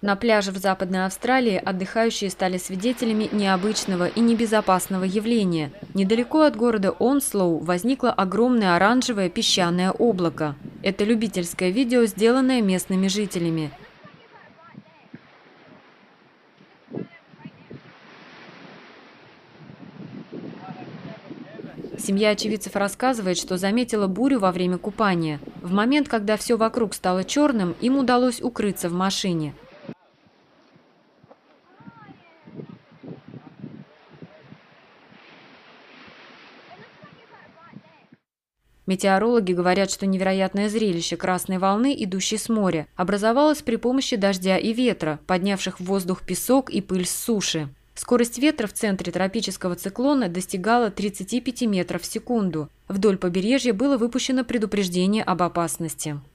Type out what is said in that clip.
На пляже в Западной Австралии отдыхающие стали свидетелями необычного и небезопасного явления. Недалеко от города Онслоу возникло огромное оранжевое песчаное облако. Это любительское видео, сделанное местными жителями. Семья очевидцев рассказывает, что заметила бурю во время купания. В момент, когда все вокруг стало черным, им удалось укрыться в машине. Метеорологи говорят, что невероятное зрелище красной волны, идущей с моря, образовалось при помощи дождя и ветра, поднявших в воздух песок и пыль с суши. Скорость ветра в центре тропического циклона достигала 35 метров в секунду. Вдоль побережья было выпущено предупреждение об опасности.